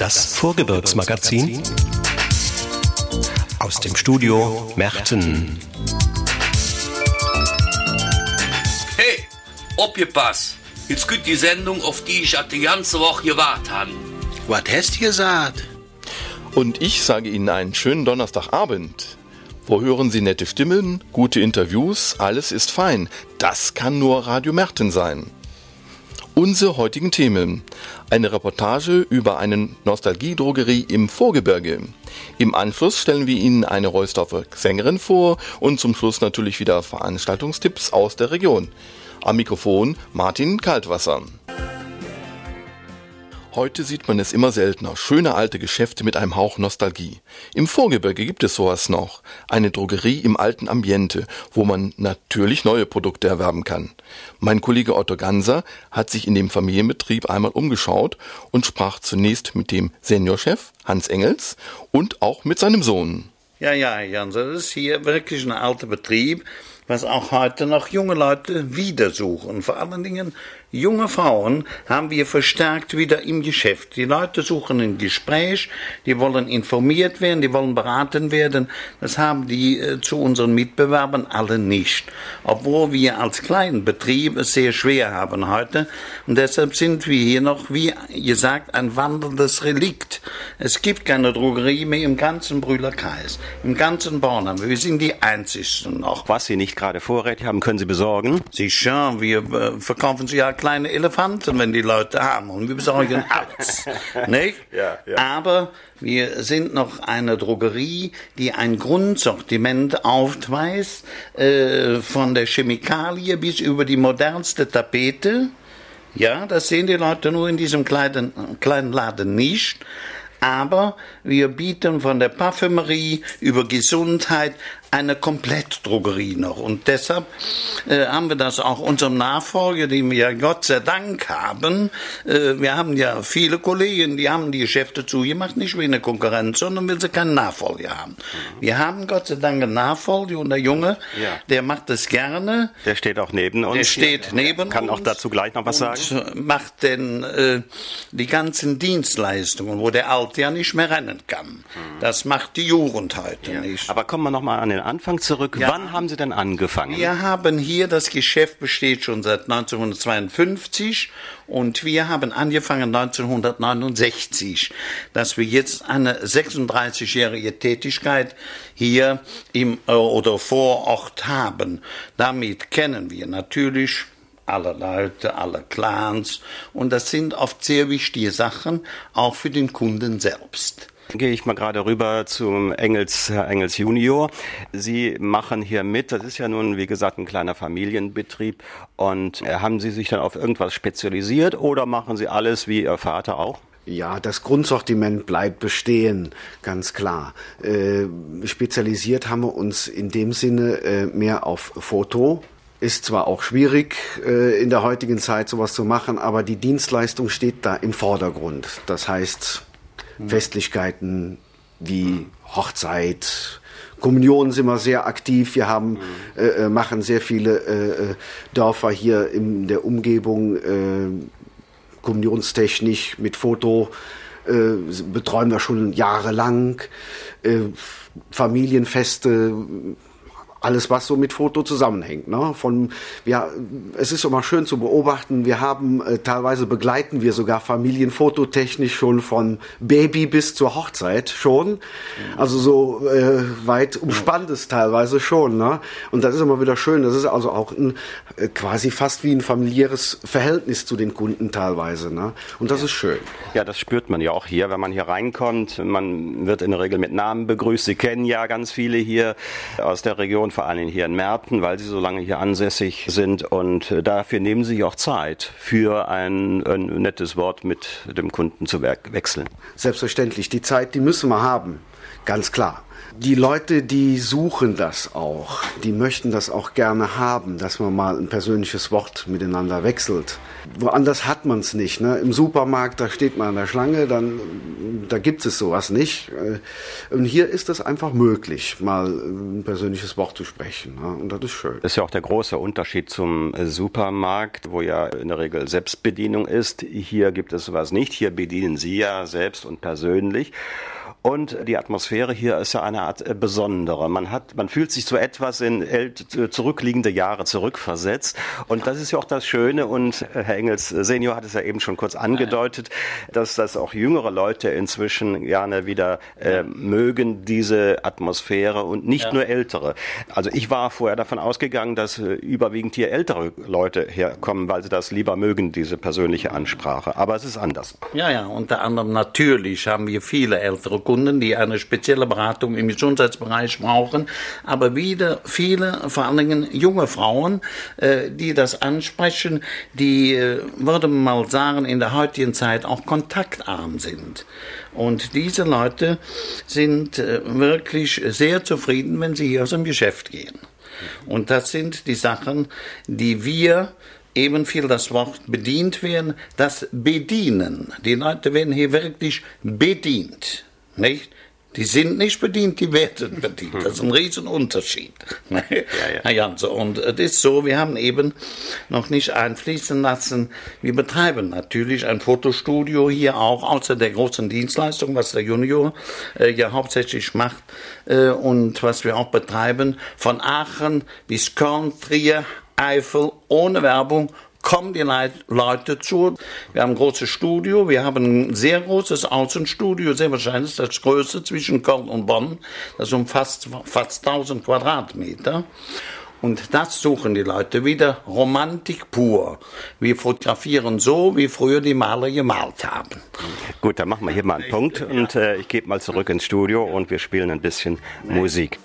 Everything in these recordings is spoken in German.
Das Vorgebirgsmagazin aus dem Studio Merten. Hey, aufgepasst! Jetzt kommt die Sendung, auf die ich die ganze Woche gewartet habe. Was hast du gesagt? Und ich sage Ihnen einen schönen Donnerstagabend. Wo hören Sie nette Stimmen, gute Interviews, alles ist fein. Das kann nur Radio Merten sein. Unsere heutigen Themen. Eine Reportage über eine Nostalgie-Drogerie im Vorgebirge. Im Anschluss stellen wir Ihnen eine Reusdorfer Sängerin vor und zum Schluss natürlich wieder Veranstaltungstipps aus der Region. Am Mikrofon Martin Kaltwasser. Heute sieht man es immer seltener. Schöne alte Geschäfte mit einem Hauch Nostalgie. Im Vorgebirge gibt es sowas noch. Eine Drogerie im alten Ambiente, wo man natürlich neue Produkte erwerben kann. Mein Kollege Otto Ganser hat sich in dem Familienbetrieb einmal umgeschaut und sprach zunächst mit dem Seniorchef Hans Engels und auch mit seinem Sohn. Ja, Jans, das ist hier wirklich ein alter Betrieb, was auch heute noch junge Leute wieder suchen. Vor allen Dingen junge Frauen haben wir verstärkt wieder im Geschäft. Die Leute suchen ein Gespräch, die wollen informiert werden, die wollen beraten werden. Das haben die zu unseren Mitbewerbern alle nicht. Obwohl wir als kleinen Betrieb es sehr schwer haben heute. Und deshalb sind wir hier noch, wie gesagt, ein wandelndes Relikt. Es gibt keine Drogerie mehr im ganzen Brühlerkreis, im ganzen Bornheim. Wir sind die einzigsten noch. Was Sie nicht gerade vorrätig haben, können Sie besorgen? Sicher, wir verkaufen sie ja kleine Elefanten, wenn die Leute haben. Und wir besorgen alles. Nicht? Ja. Aber wir sind noch eine Drogerie, die ein Grundsortiment aufweist, von der Chemikalie bis über die modernste Tapete. Ja, das sehen die Leute nur in diesem kleinen Laden nicht. Aber wir bieten von der Parfümerie über Gesundheit eine Komplettdrogerie noch. Und deshalb haben wir das auch unserem Nachfolger, den wir ja Gott sei Dank haben. Wir haben ja viele Kollegen, die haben die Geschäfte zugemacht, nicht wegen der Konkurrenz, sondern weil sie keinen Nachfolger haben. Wir haben Gott sei Dank einen Nachfolger und der Junge, der macht das gerne. Der steht auch neben uns. Der steht neben uns. Kann auch dazu gleich noch was sagen. Macht denn die ganzen Dienstleistungen, wo der Alte ja nicht mehr rennen kann. Das macht die Jugend heute nicht. Aber kommen wir noch mal an den Anfang zurück. Ja. Wann haben Sie denn angefangen? Wir haben hier, das Geschäft besteht schon seit 1952 und wir haben angefangen 1969, dass wir jetzt eine 36-jährige Tätigkeit hier im oder vor Ort haben. Damit kennen wir natürlich alle Leute, alle Clans und das sind oft sehr wichtige Sachen, auch für den Kunden selbst. Gehe ich mal gerade rüber zum Herr Engels Junior. Sie machen hier mit, das ist ja nun, wie gesagt, ein kleiner Familienbetrieb. Und haben Sie sich dann auf irgendwas spezialisiert oder machen Sie alles wie Ihr Vater auch? Ja, das Grundsortiment bleibt bestehen, ganz klar. Spezialisiert haben wir uns in dem Sinne mehr auf Foto. Ist zwar auch schwierig, in der heutigen Zeit sowas zu machen, aber die Dienstleistung steht da im Vordergrund. Das heißt, Festlichkeiten wie Hochzeit, Kommunion sind wir sehr aktiv. Wir machen sehr viele Dörfer hier in der Umgebung, kommunionstechnisch mit Foto, betreuen wir schon jahrelang, Familienfeste, alles, was so mit Foto zusammenhängt. Ne? Es ist immer schön zu beobachten. Wir haben, teilweise begleiten wir sogar familienfototechnisch schon von Baby bis zur Hochzeit schon. Also so weit umspanntes teilweise schon. Ne? Und das ist immer wieder schön. Das ist also auch quasi fast wie ein familiäres Verhältnis zu den Kunden teilweise. Ne? Und das ist schön. Ja, das spürt man ja auch hier, wenn man hier reinkommt. Man wird in der Regel mit Namen begrüßt. Sie kennen ja ganz viele hier aus der Region, vor allem hier in Merten, weil Sie so lange hier ansässig sind und dafür nehmen Sie sich auch Zeit, für ein nettes Wort mit dem Kunden zu wechseln. Selbstverständlich, die Zeit, die müssen wir haben, ganz klar. Die Leute, die suchen das auch. Die möchten das auch gerne haben, dass man mal ein persönliches Wort miteinander wechselt. Woanders hat man es nicht. Ne? Im Supermarkt, da steht man an der Schlange, da gibt es sowas nicht. Und hier ist es einfach möglich, mal ein persönliches Wort zu sprechen. Ne? Und das ist schön. Das ist ja auch der große Unterschied zum Supermarkt, wo ja in der Regel Selbstbedienung ist. Hier gibt es sowas nicht. Hier bedienen Sie ja selbst und persönlich. Und die Atmosphäre hier ist ja eine Art besondere. Man fühlt sich so etwas in zurückliegende Jahre zurückversetzt. Und das ist ja auch das Schöne. Und Herr Engels Senior hat es ja eben schon kurz angedeutet, dass das auch jüngere Leute inzwischen gerne wieder mögen, diese Atmosphäre und nicht nur ältere. Also ich war vorher davon ausgegangen, dass überwiegend hier ältere Leute herkommen, weil sie das lieber mögen, diese persönliche Ansprache. Aber es ist anders. Ja, unter anderem natürlich haben wir viele ältere Kunden, die eine spezielle Beratung im Gesundheitsbereich brauchen, aber wieder viele, vor allen Dingen junge Frauen, die das ansprechen, die, würde man mal sagen, in der heutigen Zeit auch kontaktarm sind. Und diese Leute sind wirklich sehr zufrieden, wenn sie hier aus dem Geschäft gehen. Und das sind die Sachen, die wir eben viel das Wort bedient werden, das Bedienen. Die Leute werden hier wirklich bedient. Nicht? Die sind nicht bedient, die werden bedient. Das ist ein Riesenunterschied. Ja. So. Und es ist so, wir haben eben noch nicht einfließen lassen, wir betreiben natürlich ein Fotostudio hier auch, außer der großen Dienstleistung, was der Junior ja hauptsächlich macht und was wir auch betreiben, von Aachen bis Köln, Trier, Eifel, ohne Werbung, kommen die Leute zu. Wir haben ein großes Studio, wir haben ein sehr großes Außenstudio, sehr wahrscheinlich das größte zwischen Köln und Bonn. Das umfasst fast 1000 Quadratmeter. Und das suchen die Leute wieder, Romantik pur. Wir fotografieren so, wie früher die Maler gemalt haben. Gut, dann machen wir hier mal einen Punkt und ich gebe mal zurück ins Studio und wir spielen ein bisschen Musik.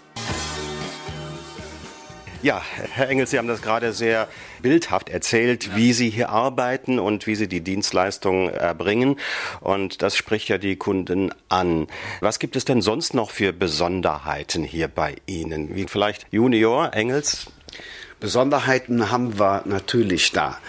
Ja, Herr Engels, Sie haben das gerade sehr bildhaft erzählt, wie Sie hier arbeiten und wie Sie die Dienstleistungen erbringen. Und das spricht ja die Kunden an. Was gibt es denn sonst noch für Besonderheiten hier bei Ihnen? Wie vielleicht Junior, Engels? Besonderheiten haben wir natürlich da.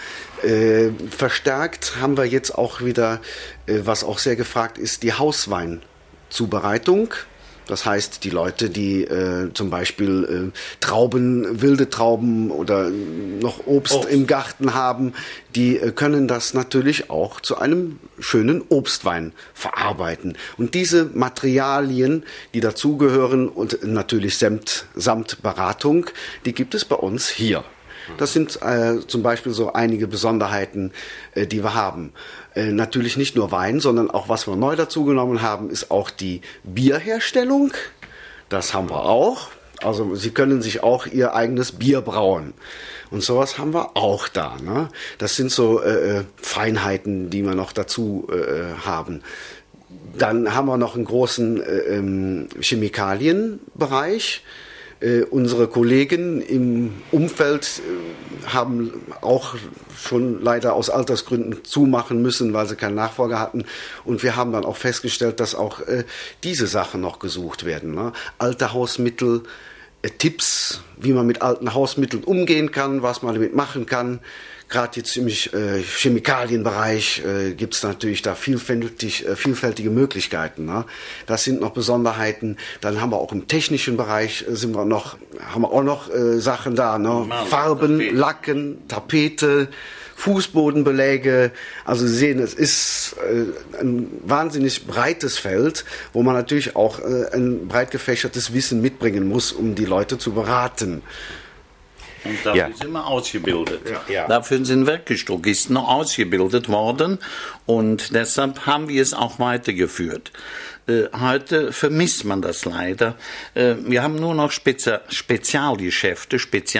Verstärkt haben wir jetzt auch wieder, was auch sehr gefragt ist, die Hausweinzubereitung. Das heißt, die Leute, die zum Beispiel Trauben, wilde Trauben oder noch Obst im Garten haben, die können das natürlich auch zu einem schönen Obstwein verarbeiten. Und diese Materialien, die dazugehören und natürlich samt Beratung, die gibt es bei uns hier. Das sind zum Beispiel so einige Besonderheiten, die wir haben. Natürlich nicht nur Wein, sondern auch was wir neu dazugenommen haben, ist auch die Bierherstellung. Das haben wir auch. Also Sie können sich auch Ihr eigenes Bier brauen. Und sowas haben wir auch da. Ne? Das sind so Feinheiten, die wir noch dazu haben. Dann haben wir noch einen großen Chemikalienbereich. Unsere Kollegen im Umfeld haben auch schon leider aus Altersgründen zumachen müssen, weil sie keinen Nachfolger hatten. Und wir haben dann auch festgestellt, dass auch diese Sachen noch gesucht werden. Ne? Alte Hausmittel, Tipps, wie man mit alten Hausmitteln umgehen kann, was man damit machen kann. Gerade jetzt im Chemikalienbereich gibt es natürlich da vielfältige Möglichkeiten. Ne? Das sind noch Besonderheiten. Dann haben wir auch im technischen Bereich haben wir auch noch Sachen da. Ne? Farben, Lacken, Tapete, Fußbodenbeläge. Also Sie sehen, es ist ein wahnsinnig breites Feld, wo man natürlich auch ein breit gefächertes Wissen mitbringen muss, um die Leute zu beraten. Und dafür sind wir ausgebildet. Ja. Dafür sind wirklich Drogisten ausgebildet worden und deshalb haben wir es auch weitergeführt. Heute vermisst man das leider. Wir haben nur noch Spezialgeschäfte,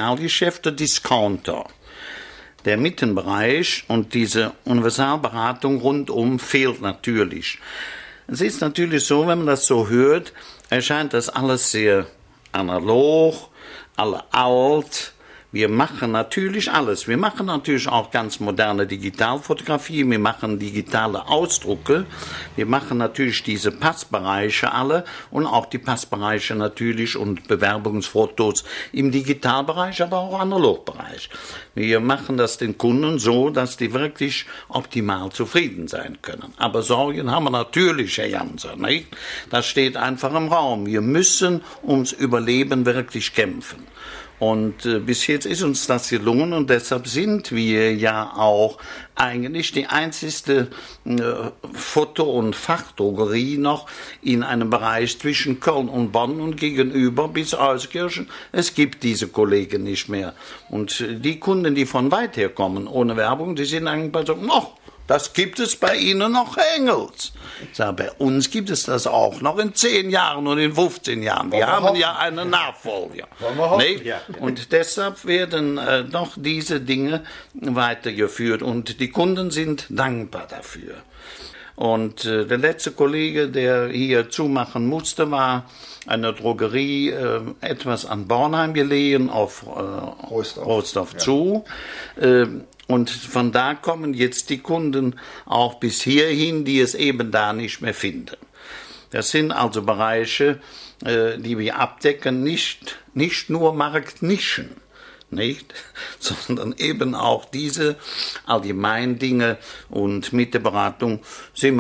Discounter. Der Mittenbereich und diese Universalberatung rundum fehlt natürlich. Es ist natürlich so, wenn man das so hört, erscheint das alles sehr analog, alle alt, Wir machen natürlich alles. Wir machen natürlich auch ganz moderne Digitalfotografie. Wir machen digitale Ausdrucke. Wir machen natürlich diese Passbereiche alle und auch die Passbereiche natürlich und Bewerbungsfotos im Digitalbereich, aber auch Analogbereich. Wir machen das den Kunden so, dass die wirklich optimal zufrieden sein können. Aber Sorgen haben wir natürlich, Herr Janser, nicht? Das steht einfach im Raum. Wir müssen ums Überleben wirklich kämpfen. Und bis jetzt ist uns das gelungen und deshalb sind wir ja auch eigentlich die einzigste Foto- und Fachdrogerie noch in einem Bereich zwischen Köln und Bonn und gegenüber bis Euskirchen. Es gibt diese Kollegen nicht mehr. Und die Kunden, die von weit her kommen, ohne Werbung, die sind eigentlich so, das gibt es bei Ihnen noch, Herr Engels. Ich sage, bei uns gibt es das auch noch in 10 Jahren und in 15 Jahren. Wir haben ja einen Nachfolger. Nee? Und deshalb werden doch diese Dinge weitergeführt und die Kunden sind dankbar dafür. Und der letzte Kollege, der hier zumachen musste, war eine Drogerie etwas an Bornheim gelegen, auf Rostorf zu. Und von da kommen jetzt die Kunden auch bis hierhin, die es eben da nicht mehr finden. Das sind also Bereiche, die wir abdecken, nicht nur Marktnischen, nicht, sondern eben auch diese allgemeinen Dinge. Und mit der Beratung sind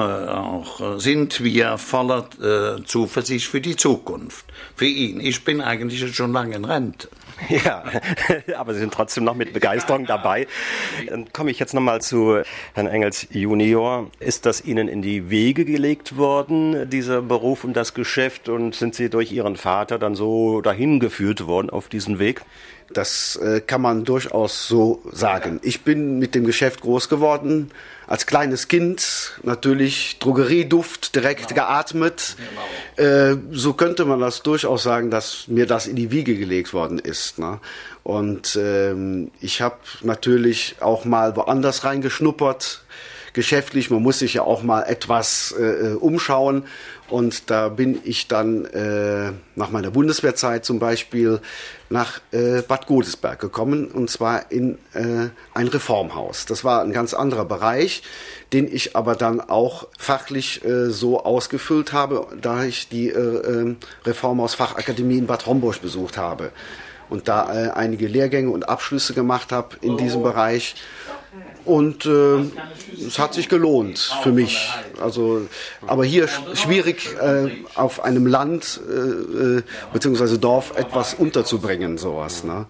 wir voller Zuversicht für die Zukunft. Für ihn. Ich bin eigentlich schon lange in Rente. Ja, aber Sie sind trotzdem noch mit Begeisterung dabei. Dann komme ich jetzt nochmal zu Herrn Engels Junior. Ist das Ihnen in die Wege gelegt worden, dieser Beruf und das Geschäft? Und sind Sie durch Ihren Vater dann so dahin geführt worden auf diesen Weg? Das kann man durchaus so sagen. Ich bin mit dem Geschäft groß geworden. Als kleines Kind natürlich Drogerieduft direkt geatmet. So könnte man das durchaus sagen, dass mir das in die Wiege gelegt worden ist. Ne? Und ich habe natürlich auch mal woanders reingeschnuppert. Geschäftlich, man muss sich ja auch mal etwas umschauen. Und da bin ich dann nach meiner Bundeswehrzeit zum Beispiel nach Bad Godesberg gekommen, und zwar in ein Reformhaus. Das war ein ganz anderer Bereich, den ich aber dann auch fachlich so ausgefüllt habe, da ich die Reformhaus-Fachakademie in Bad Homburg besucht habe und da einige Lehrgänge und Abschlüsse gemacht habe in diesem Bereich. Und es hat sich gelohnt für mich. Also, aber hier schwierig auf einem Land bzw. Dorf etwas unterzubringen, sowas. Ne?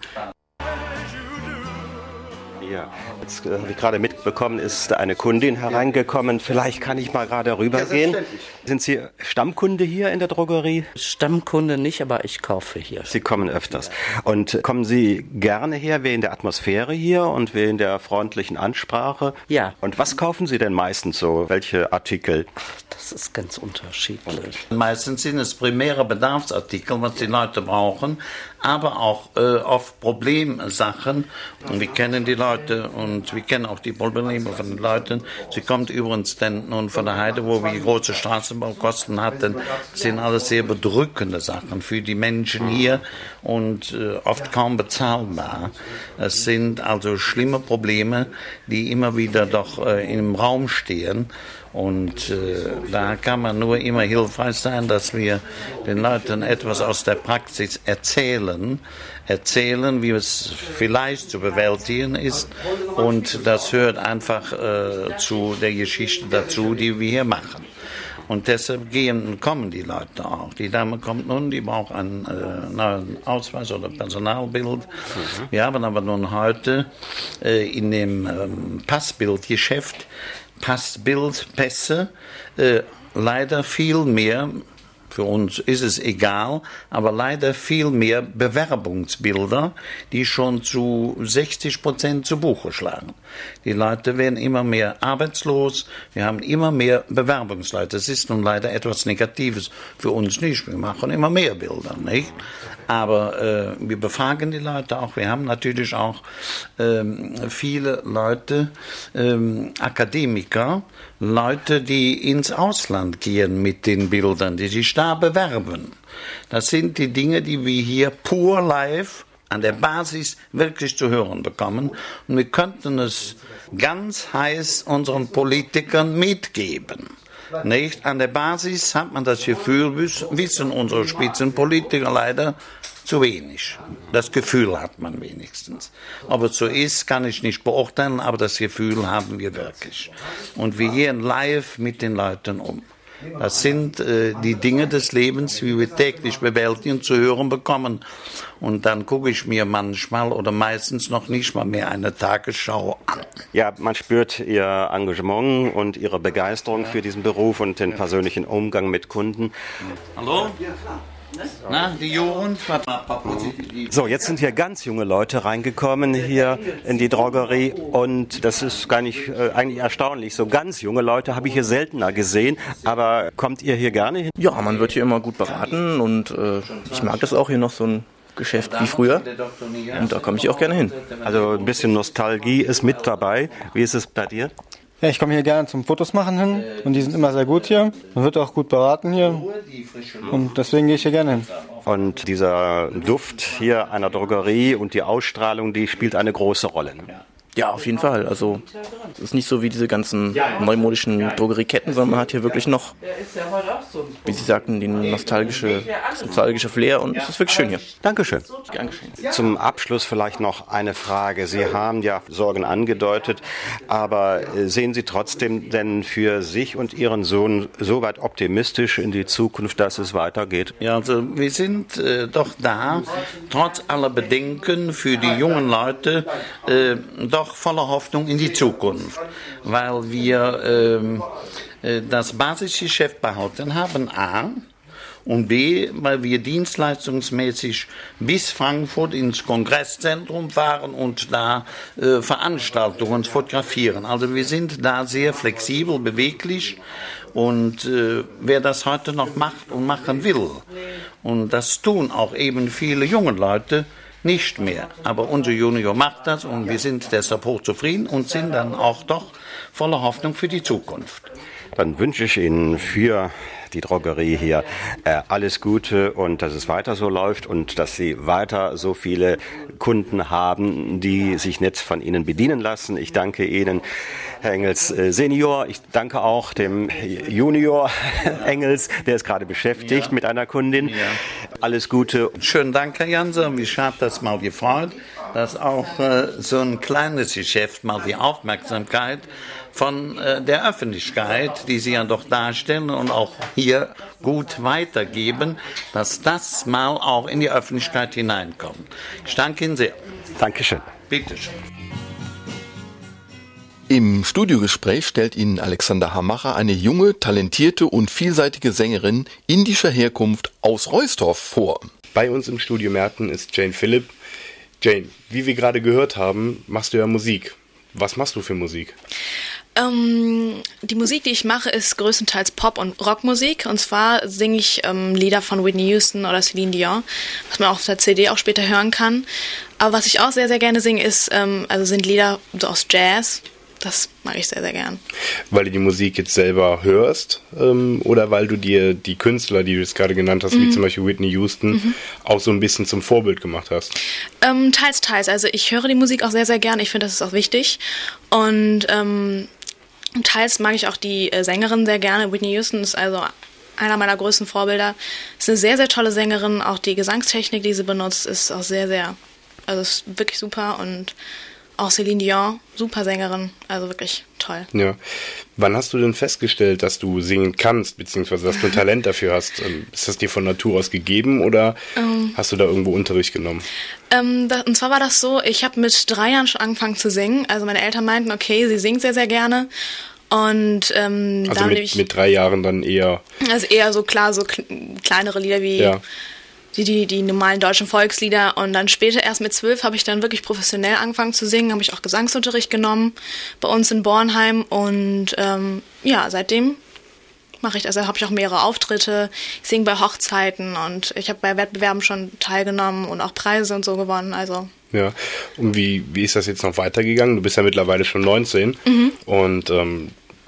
Ja, jetzt habe ich gerade mitbekommen, ist eine Kundin hereingekommen. Vielleicht kann ich mal gerade rübergehen. Sind Sie Stammkunde hier in der Drogerie? Stammkunde nicht, aber ich kaufe hier. Sie kommen öfters. Und kommen Sie gerne her wegen der Atmosphäre hier und wegen der freundlichen Ansprache? Ja. Und was kaufen Sie denn meistens so? Welche Artikel? Das ist ganz unterschiedlich. Meistens sind es primäre Bedarfsartikel, was die Leute brauchen, aber auch oft Problemsachen. Und wir kennen die Leute und wir kennen auch die Probleme von den Leuten. Sie kommt übrigens dann nun von der Heide, wo wir große Straßenbaukosten hatten. Das sind alles sehr bedrückende Sachen für die Menschen hier und oft kaum bezahlbar. Es sind also schlimme Probleme, die immer wieder doch im Raum stehen. Und da kann man nur immer hilfreich sein, dass wir den Leuten etwas aus der Praxis erzählen, wie es vielleicht zu bewältigen ist. Und das hört einfach zu der Geschichte dazu, die wir hier machen. Und deshalb kommen die Leute auch. Die Dame kommt nun, die braucht einen neuen Ausweis oder Personalbild. Wir haben aber nun heute in dem Passbildgeschäft Pässe, leider viel mehr, für uns ist es egal, aber leider viel mehr Bewerbungsbilder, die schon zu 60% zu Buche schlagen. Die Leute werden immer mehr arbeitslos, wir haben immer mehr Bewerbungsleute. Das ist nun leider etwas Negatives, für uns nicht, wir machen immer mehr Bilder, nicht? Aber wir befragen die Leute auch, wir haben natürlich auch viele Leute, Akademiker, Leute, die ins Ausland gehen mit den Bildern, die sich da bewerben. Das sind die Dinge, die wir hier pur live an der Basis wirklich zu hören bekommen. Und wir könnten es ganz heiß unseren Politikern mitgeben. Nicht? An der Basis hat man das Gefühl, wissen unsere Spitzenpolitiker leider zu wenig. Das Gefühl hat man wenigstens. Ob es so ist, kann ich nicht beurteilen, aber das Gefühl haben wir wirklich. Und wir gehen live mit den Leuten um. Das sind die Dinge des Lebens, wie wir täglich bewältigen, zu hören bekommen. Und dann gucke ich mir manchmal oder meistens noch nicht mal mehr eine Tagesschau an. Ja, man spürt Ihr Engagement und Ihre Begeisterung für diesen Beruf und den persönlichen Umgang mit Kunden. Hallo? Na, die Jugend? So, jetzt sind hier ganz junge Leute reingekommen hier in die Drogerie und das ist gar nicht eigentlich erstaunlich. So ganz junge Leute habe ich hier seltener gesehen, aber kommt ihr hier gerne hin? Ja, man wird hier immer gut beraten und ich mag das auch, hier noch so ein Geschäft wie früher und da komme ich auch gerne hin. Also ein bisschen Nostalgie ist mit dabei. Wie ist es bei dir? Ja, ich komme hier gerne zum Fotos machen hin und die sind immer sehr gut hier. Man wird auch gut beraten hier und deswegen gehe ich hier gerne hin. Und dieser Duft hier einer Drogerie und die Ausstrahlung, die spielt eine große Rolle. Ja, auf jeden Fall. Also es ist nicht so wie diese ganzen neumodischen Drogerieketten, sondern man hat hier wirklich noch, wie Sie sagten, den nostalgische Flair und es ist wirklich schön hier. Dankeschön. Gern geschehen. Zum Abschluss vielleicht noch eine Frage. Sie haben ja Sorgen angedeutet, aber sehen Sie trotzdem denn für sich und Ihren Sohn so weit optimistisch in die Zukunft, dass es weitergeht? Ja, also wir sind doch da, trotz aller Bedenken für die jungen Leute, doch voller Hoffnung in die Zukunft, weil wir das Basisgeschäft behalten haben, A, und B, weil wir dienstleistungsmäßig bis Frankfurt ins Kongresszentrum fahren und da Veranstaltungen fotografieren. Also wir sind da sehr flexibel, beweglich und wer das heute noch macht und machen will, und das tun auch eben viele junge Leute, nicht mehr. Aber unser Junior macht das und wir sind deshalb hochzufrieden und sind dann auch doch voller Hoffnung für die Zukunft. Dann wünsche ich Ihnen für die Drogerie hier alles Gute und dass es weiter so läuft und dass Sie weiter so viele Kunden haben, die sich nett von Ihnen bedienen lassen. Ich danke Ihnen, Herr Engels Senior. Ich danke auch dem Junior Engels, der ist gerade beschäftigt mit einer Kundin. Ja. Alles Gute. Schönen Dank, Herr Jansen. Mich hat das mal gefreut, dass auch so ein kleines Geschäft mal die Aufmerksamkeit von der Öffentlichkeit, die Sie ja doch darstellen und auch hier gut weitergeben, dass das mal auch in die Öffentlichkeit hineinkommt. Ich danke Ihnen sehr. Dankeschön. Bitte schön. Im Studiogespräch stellt Ihnen Alexander Hamacher eine junge, talentierte und vielseitige Sängerin indischer Herkunft aus Roistorf vor. Bei uns im Studio Merten ist Jane Philipp. Jane, wie wir gerade gehört haben, machst du ja Musik. Was machst du für Musik? Die Musik, die ich mache, ist größtenteils Pop- und Rockmusik. Und zwar singe ich Lieder von Whitney Houston oder Celine Dion, was man auf der CD auch später hören kann. Aber was ich auch sehr, sehr gerne singe, sind Lieder so aus Jazz. Das mag ich sehr, sehr gern. Weil du die Musik jetzt selber hörst oder weil du dir die Künstler, die du jetzt gerade genannt hast, wie zum Beispiel Whitney Houston, auch so ein bisschen zum Vorbild gemacht hast? Teils, teils. Also ich höre die Musik auch sehr, sehr gern. Ich finde, das ist auch wichtig. Und teils mag ich auch die Sängerin sehr gerne. Whitney Houston ist also einer meiner größten Vorbilder. Ist eine sehr, sehr tolle Sängerin. Auch die Gesangstechnik, die sie benutzt, ist auch sehr, sehr, also ist wirklich super. Und auch Celine Dion, super Sängerin, also wirklich toll. Ja. Wann hast du denn festgestellt, dass du singen kannst, beziehungsweise dass du ein Talent dafür hast? Ist das dir von Natur aus gegeben oder hast du da irgendwo Unterricht genommen? Und zwar war das so, ich habe mit 3 Jahren schon angefangen zu singen. Also meine Eltern meinten, okay, sie singt sehr, sehr gerne. Und also mit 3 Jahren dann eher? Also eher so klar, so kleinere Lieder wie... Ja. Die normalen deutschen Volkslieder und dann später erst mit 12 habe ich dann wirklich professionell angefangen zu singen, habe ich auch Gesangsunterricht genommen bei uns in Bornheim und seitdem mache ich, also habe ich auch mehrere Auftritte, ich singe bei Hochzeiten und ich habe bei Wettbewerben schon teilgenommen und auch Preise und so gewonnen, also. Ja, und wie ist das jetzt noch weitergegangen? Du bist ja mittlerweile schon 19 und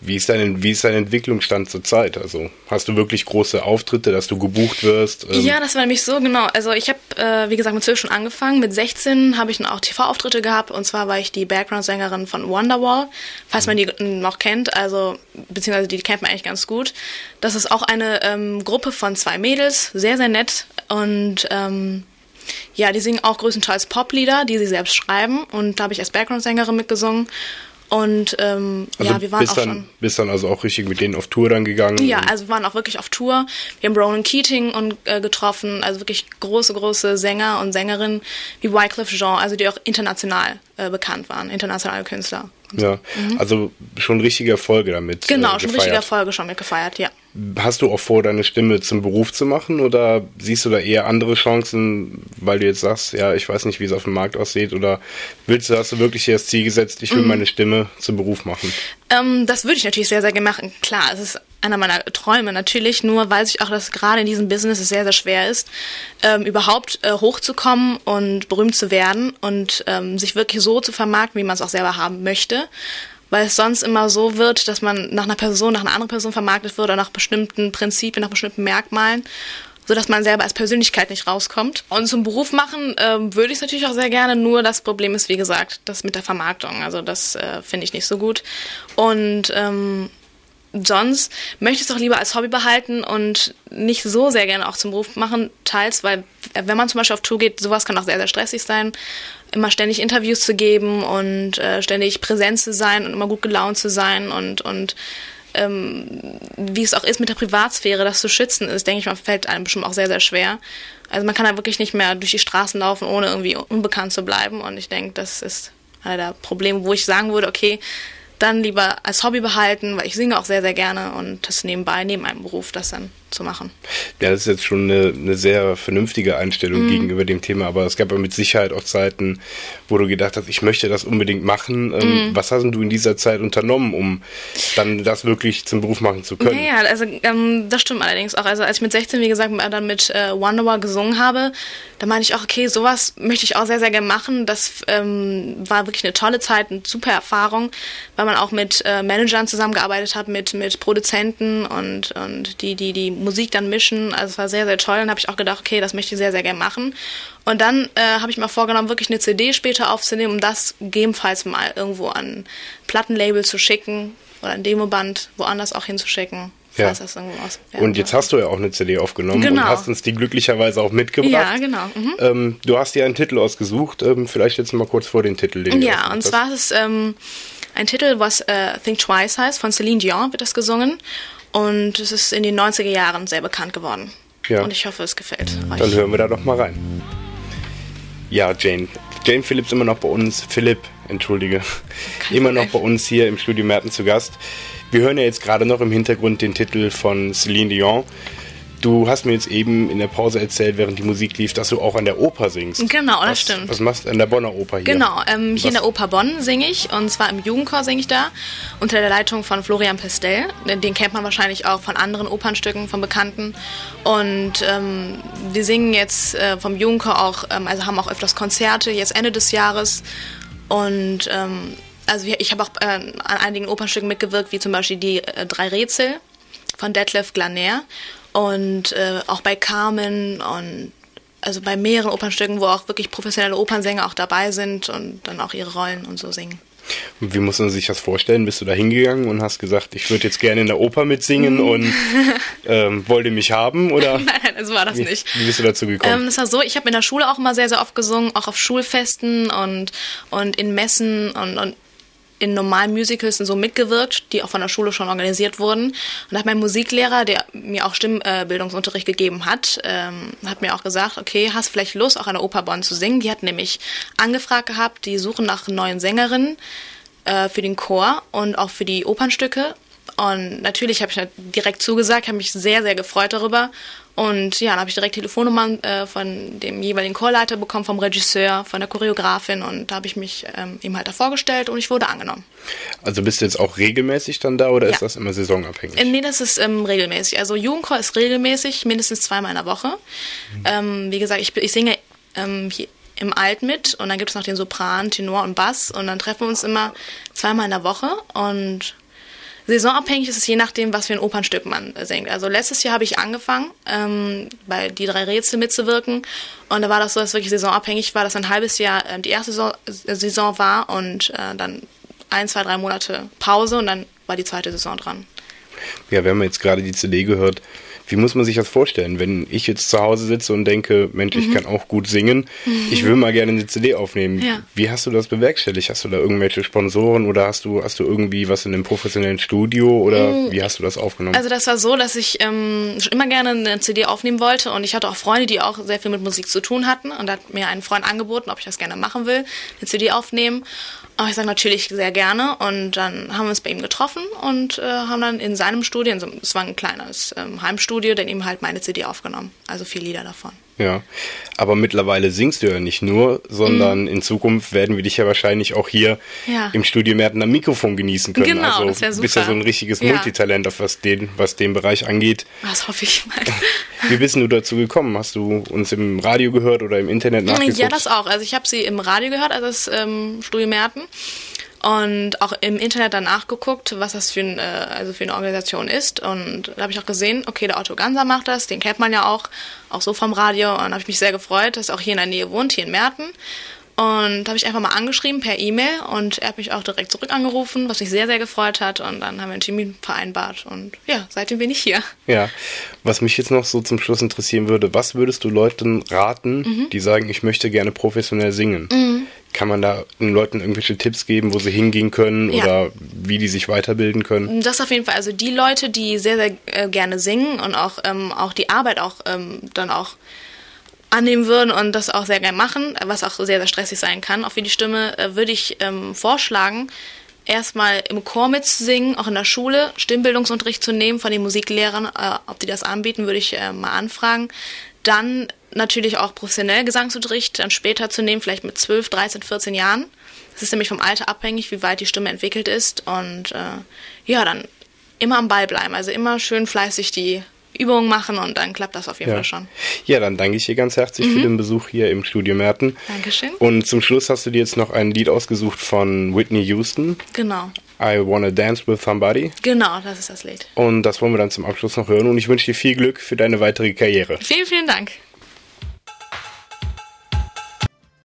Wie ist dein Entwicklungsstand zur Zeit? Also hast du wirklich große Auftritte, dass du gebucht wirst? Ja, das war nämlich so, genau. Also ich habe, wie gesagt, mit 12 schon angefangen. Mit 16 habe ich dann auch TV-Auftritte gehabt. Und zwar war ich die Background-Sängerin von Wonderwall, falls man die noch kennt. Also, beziehungsweise die kennt man eigentlich ganz gut. Das ist auch eine Gruppe von 2 Mädels, sehr, sehr nett. Und ja, die singen auch größtenteils Poplieder, die sie selbst schreiben. Und da habe ich als Background-Sängerin mitgesungen. Und also ja, wir waren bist dann also auch richtig mit denen auf Tour dann gegangen? Ja, also wir waren auch wirklich auf Tour. Wir haben Ronan Keating getroffen, also wirklich große Sänger und Sängerinnen wie Wyclef Jean, also die auch international bekannt waren, internationale Künstler. Ja, also schon richtige Erfolge damit Genau, schon richtige Erfolge schon mit gefeiert, ja. Hast du auch vor, deine Stimme zum Beruf zu machen oder siehst du da eher andere Chancen, weil du jetzt sagst, ja, ich weiß nicht, wie es auf dem Markt aussieht, oder hast du wirklich hier das Ziel gesetzt, ich will meine Stimme zum Beruf machen? Das würde ich natürlich sehr, sehr gerne machen. Klar, es ist einer meiner Träume natürlich, nur weiß ich auch, dass gerade in diesem Business es sehr, sehr schwer ist, überhaupt hochzukommen und berühmt zu werden und sich wirklich so zu vermarkten, wie man es auch selber haben möchte. Weil es sonst immer so wird, dass man nach einer anderen Person vermarktet wird oder nach bestimmten Prinzipien, nach bestimmten Merkmalen, sodass man selber als Persönlichkeit nicht rauskommt. Und zum Beruf machen würde ich es natürlich auch sehr gerne, nur das Problem ist, wie gesagt, das mit der Vermarktung. Also das finde ich nicht so gut. Und sonst möchte ich es auch lieber als Hobby behalten und nicht so sehr gerne auch zum Beruf machen, teils, weil wenn man zum Beispiel auf Tour geht, sowas kann auch sehr, sehr stressig sein, immer ständig Interviews zu geben und ständig präsent zu sein und immer gut gelaunt zu sein und wie es auch ist mit der Privatsphäre, das zu schützen ist, denke ich mal, fällt einem bestimmt auch sehr, sehr schwer. Also man kann da wirklich nicht mehr durch die Straßen laufen, ohne irgendwie unbekannt zu bleiben, und ich denke, das ist einer der Probleme, wo ich sagen würde, okay, dann lieber als Hobby behalten, weil ich singe auch sehr, sehr gerne, und das nebenbei, neben meinem Beruf, das dann zu machen. Ja, das ist jetzt schon eine sehr vernünftige Einstellung gegenüber dem Thema, aber es gab ja mit Sicherheit auch Zeiten, wo du gedacht hast, ich möchte das unbedingt machen. Was hast du in dieser Zeit unternommen, um dann das wirklich zum Beruf machen zu können? Ja, also das stimmt allerdings auch. Also als ich mit 16, wie gesagt, dann mit Wonderwall gesungen habe, da meinte ich auch, okay, sowas möchte ich auch sehr, sehr gerne machen. Das war wirklich eine tolle Zeit, eine super Erfahrung, weil man auch mit Managern zusammengearbeitet hat, mit Produzenten und die Musik dann mischen. Also es war sehr, sehr toll. Dann habe ich auch gedacht, okay, das möchte ich sehr, sehr gerne machen. Und dann habe ich mir vorgenommen, wirklich eine CD später aufzunehmen, um das gegebenenfalls mal irgendwo an ein Plattenlabel zu schicken oder ein Demoband woanders auch hinzuschicken. Ja. Und jetzt hast du ja auch eine CD aufgenommen und hast uns die glücklicherweise auch mitgebracht. Ja, genau. Du hast dir einen Titel ausgesucht. Vielleicht jetzt mal kurz vor den Titel. Den ja, und zwar ist es ein Titel, was Think Twice heißt. Von Celine Dion wird das gesungen. Und es ist in den 90er Jahren sehr bekannt geworden. Ja. Und ich hoffe, es gefällt euch. Dann hören wir da doch mal rein. Ja, Jane Phillips immer noch bei uns. Philipp, entschuldige. Immer noch bei uns hier im Studio Merten zu Gast. Wir hören ja jetzt gerade noch im Hintergrund den Titel von Celine Dion. Du hast mir jetzt eben in der Pause erzählt, während die Musik lief, dass du auch an der Oper singst. Genau, das stimmt. Was machst du an der Bonner Oper hier? Genau, hier in der Oper Bonn singe ich, und zwar im Jugendchor singe ich da, unter der Leitung von Florian Pestel. Den kennt man wahrscheinlich auch von anderen Opernstücken, von Bekannten. Und wir singen jetzt vom Jugendchor auch, also haben auch öfters Konzerte, jetzt Ende des Jahres. Und also ich habe auch an einigen Opernstücken mitgewirkt, wie zum Beispiel die 3 Rätsel von Detlef Glaner. Und auch bei Carmen und also bei mehreren Opernstücken, wo auch wirklich professionelle Opernsänger auch dabei sind und dann auch ihre Rollen und so singen. Und wie muss man sich das vorstellen? Bist du da hingegangen und hast gesagt, ich würde jetzt gerne in der Oper mitsingen und wollte mich haben? Oder? Nein, so war das nicht. Wie bist du dazu gekommen? Das war so, ich habe in der Schule auch immer sehr, sehr oft gesungen, auch auf Schulfesten und in Messen und in normalen Musicals und so mitgewirkt, die auch von der Schule schon organisiert wurden. Und da hat mein Musiklehrer, der mir auch Stimmbildungsunterricht gegeben hat, hat mir auch gesagt, okay, hast vielleicht Lust, auch an der Oper Bonn zu singen? Die hat nämlich angefragt gehabt, die suchen nach neuen Sängerinnen für den Chor und auch für die Opernstücke. Und natürlich habe ich direkt zugesagt, habe mich sehr, sehr gefreut darüber. Und ja, dann habe ich direkt Telefonnummern von dem jeweiligen Chorleiter bekommen, vom Regisseur, von der Choreografin, und da habe ich mich ihm halt da vorgestellt und ich wurde angenommen. Also bist du jetzt auch regelmäßig dann da, oder ist das immer saisonabhängig? Nee, das ist regelmäßig. Also Jugendchor ist regelmäßig, mindestens 2-mal in der Woche. Wie gesagt, ich singe hier im Alt mit, und dann gibt es noch den Sopran, Tenor und Bass, und dann treffen wir uns immer 2-mal in der Woche, und Saisonabhängig ist es je nachdem, was für ein Opernstück man singt. Also letztes Jahr habe ich angefangen, bei die 3 Rätsel mitzuwirken. Und da war das so, dass es wirklich saisonabhängig war, dass ein halbes Jahr die erste Saison war und dann 1, 2, 3 Monate Pause und dann war die zweite Saison dran. Ja, wir haben jetzt gerade die CD gehört. Wie muss man sich das vorstellen, wenn ich jetzt zu Hause sitze und denke, Mensch, ich kann auch gut singen, ich will mal gerne eine CD aufnehmen. Ja. Wie hast du das bewerkstelligt? Hast du da irgendwelche Sponsoren oder hast du irgendwie was in einem professionellen Studio oder wie hast du das aufgenommen? Also das war so, dass ich schon immer gerne eine CD aufnehmen wollte und ich hatte auch Freunde, die auch sehr viel mit Musik zu tun hatten und da hat mir ein Freund angeboten, ob ich das gerne machen will, eine CD aufnehmen. Aber ich sage natürlich sehr gerne und dann haben wir uns bei ihm getroffen und haben dann in seinem Studio, es war ein kleines Heimstudio, dann eben halt meine CD aufgenommen, also 4 Lieder davon. Ja, aber mittlerweile singst du ja nicht nur, sondern in Zukunft werden wir dich ja wahrscheinlich auch hier im Studio Merten am Mikrofon genießen können. Genau, also das wäre super. Du bist ja so ein richtiges Multitalent, was den Bereich angeht. Das hoffe ich mal. Wie bist du dazu gekommen? Hast du uns im Radio gehört oder im Internet nachgeguckt? Ja, das auch. Also ich habe sie im Radio gehört, also das Studio Merten. Und auch im Internet dann nachgeguckt, was das für eine Organisation ist. Und da habe ich auch gesehen, okay, der Otto Ganser macht das, den kennt man ja auch so vom Radio. Und da habe ich mich sehr gefreut, dass er auch hier in der Nähe wohnt, hier in Merten. Und da habe ich einfach mal angeschrieben per E-Mail und er hat mich auch direkt zurück angerufen, was mich sehr, sehr gefreut hat. Und dann haben wir einen Termin vereinbart und ja, seitdem bin ich hier. Ja, was mich jetzt noch so zum Schluss interessieren würde, was würdest du Leuten raten, die sagen, ich möchte gerne professionell singen? Kann man da den Leuten irgendwelche Tipps geben, wo sie hingehen können oder wie die sich weiterbilden können? Das auf jeden Fall. Also die Leute, die sehr, sehr gerne singen und auch die Arbeit dann auch annehmen würden und das auch sehr gerne machen, was auch sehr, sehr stressig sein kann, auch für die Stimme, würde ich vorschlagen, erstmal im Chor mitzusingen, auch in der Schule, Stimmbildungsunterricht zu nehmen von den Musiklehrern, ob die das anbieten, würde ich mal anfragen. Dann natürlich auch professionell Gesangsunterricht dann später zu nehmen, vielleicht mit 12, 13, 14 Jahren. Das ist nämlich vom Alter abhängig, wie weit die Stimme entwickelt ist. Und dann immer am Ball bleiben. Also immer schön fleißig die Übungen machen und dann klappt das auf jeden Fall schon. Ja, dann danke ich dir ganz herzlich für den Besuch hier im Studio Merten. Dankeschön. Und zum Schluss hast du dir jetzt noch ein Lied ausgesucht von Whitney Houston. Genau. I Wanna Dance With Somebody. Genau, das ist das Lied. Und das wollen wir dann zum Abschluss noch hören und ich wünsche dir viel Glück für deine weitere Karriere. Vielen, vielen Dank.